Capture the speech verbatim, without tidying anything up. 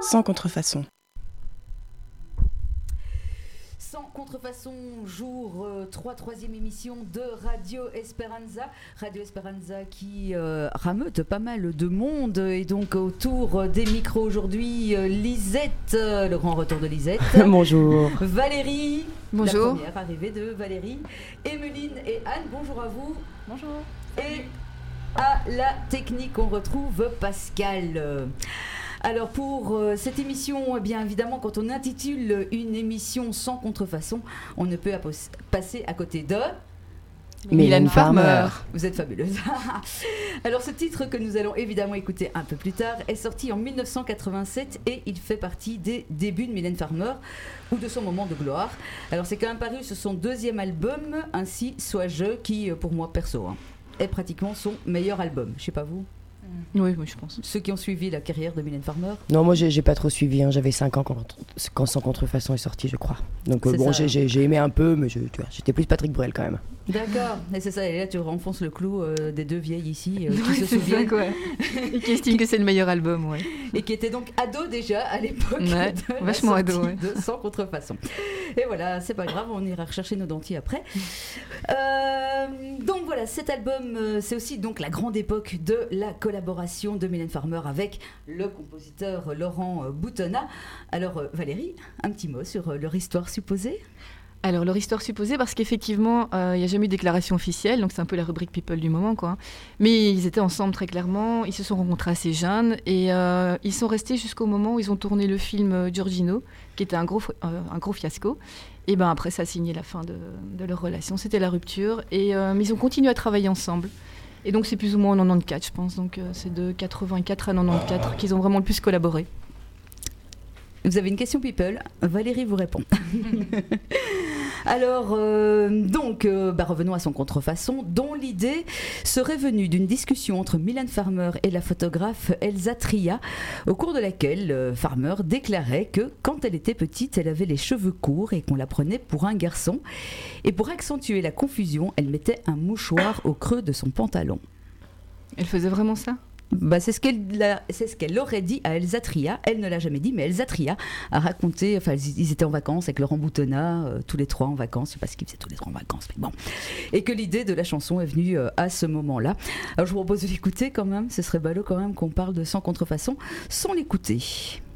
Sans contrefaçon. Sans contrefaçon, jour euh, trois, troisième émission de Radio Esperanza. Radio Esperanza qui euh, rameute pas mal de monde. Et donc autour des micros aujourd'hui, euh, Lisette, euh, le grand retour de Lisette. Bonjour. Valérie. Bonjour. La première arrivée de Valérie. Emeline et Anne, bonjour à vous. Bonjour. Et à la technique, on retrouve Pascal. Alors pour euh, cette émission, eh bien évidemment, quand on intitule une émission sans contrefaçon, on ne peut appos- passer à côté de Mylène Farmer. Vous êtes fabuleuse. Alors ce titre que nous allons évidemment écouter un peu plus tard est sorti en dix-neuf cent quatre-vingt-sept et il fait partie des débuts de Mylène Farmer ou de son moment de gloire. Alors c'est quand même paru sur son deuxième album, Ainsi Sois-je, qui pour moi perso hein, est pratiquement son meilleur album. Je sais pas vous. Oui, oui, je pense. Ceux qui ont suivi la carrière de Mylène Farmer. Non, moi j'ai, j'ai pas trop suivi, hein. J'avais cinq ans quand, quand Sans contrefaçon est sorti, je crois. Donc euh, bon, ça. j'ai, j'ai, j'ai aimé un peu, mais je, tu vois, j'étais plus Patrick Bruel quand même. D'accord, et c'est ça, et là tu renfonces le clou euh, des deux vieilles ici euh, qui Ouais, se c'est souviennent. ça, quoi. Et qui estiment que c'est le meilleur album, ouais. Et qui était donc ado déjà à l'époque Ouais, de la vachement sortie ado, ouais. de Sans contrefaçon. Et voilà, c'est pas grave, on ira rechercher nos dentiers après. Euh, donc voilà, cet album, euh, c'est aussi donc la grande époque de la collaboration de Mylène Farmer avec le compositeur Laurent euh, Boutonnat. Alors euh, Valérie, un petit mot sur euh, leur histoire supposée. Alors, leur histoire supposée, parce qu'effectivement, il euh, n'y a jamais eu de déclaration officielle, donc c'est un peu la rubrique People du moment, quoi. Mais ils étaient ensemble très clairement, ils se sont rencontrés assez jeunes, et euh, ils sont restés jusqu'au moment où ils ont tourné le film euh, Giorgino, qui était un gros, euh, un gros fiasco. Et ben après, ça a signé la fin de, de leur relation, c'était la rupture, et euh, mais ils ont continué à travailler ensemble. Et donc c'est plus ou moins en quatre-vingt-quatorze, je pense, donc euh, c'est de quatre-vingt-quatre à quatre-vingt-quatorze qu'ils ont vraiment le plus collaboré. Vous avez une question People, Valérie vous répond. Alors, euh, donc, euh, bah, revenons à Son contrefaçon, dont l'idée serait venue d'une discussion entre Mylène Farmer et la photographe Elsa Tria, au cours de laquelle euh, Farmer déclarait que quand elle était petite, elle avait les cheveux courts et qu'on la prenait pour un garçon. Et pour accentuer la confusion, elle mettait un mouchoir au creux de son pantalon. Elle faisait vraiment ça ? Bah, c'est, ce qu'elle a, c'est ce qu'elle aurait dit à Elsa Tria. Elle ne l'a jamais dit, mais Elsa Tria a raconté. Enfin, ils étaient en vacances avec Laurent Boutonnat, euh, tous les trois en vacances. Je sais pas ce qu'ils faisaient tous les trois en vacances, mais bon. Et que l'idée de la chanson est venue euh, à ce moment-là. Alors, je vous propose de l'écouter quand même. Ce serait ballot quand même qu'on parle de Sans contrefaçon sans l'écouter.